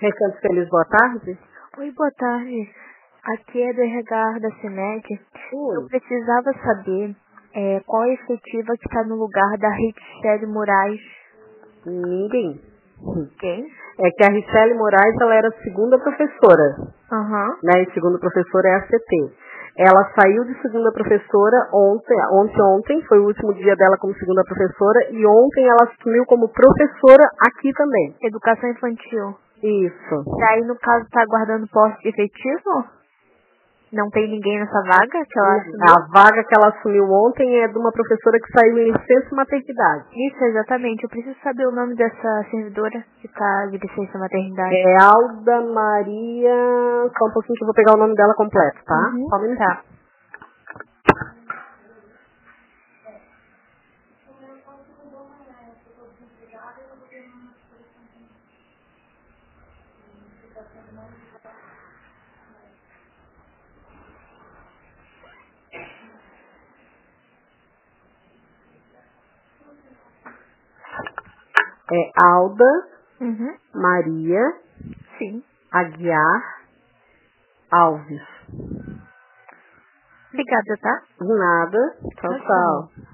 Recanto Feliz, boa tarde. Oi, boa tarde. Aqui é do RH da CIMED. Oi. Eu precisava saber qual a efetiva que está no lugar da Richelle Moraes. Ninguém. Quem? É que a Richelle Moraes, ela era a segunda professora, Aham. né? E segunda professora é a CT. Ela saiu de segunda professora ontem, foi o último dia dela como segunda professora, e ontem ela assumiu como professora aqui também. Educação infantil. Isso. E aí, no caso, tá aguardando poste efetivo? Não tem ninguém nessa vaga que ela assumiu? A vaga que ela assumiu ontem é de uma professora que saiu em licença maternidade. Isso, exatamente. Eu preciso saber o nome dessa servidora que tá de licença maternidade. É Alda Maria... Só um pouquinho que eu vou pegar o nome dela completo, tá? Uhum. Só um minutinho. Tá. É Alda Uhum. Maria Sim. Aguiar Alves. Obrigada, tá? De nada. Tchau, Tchau, tchau. tchau.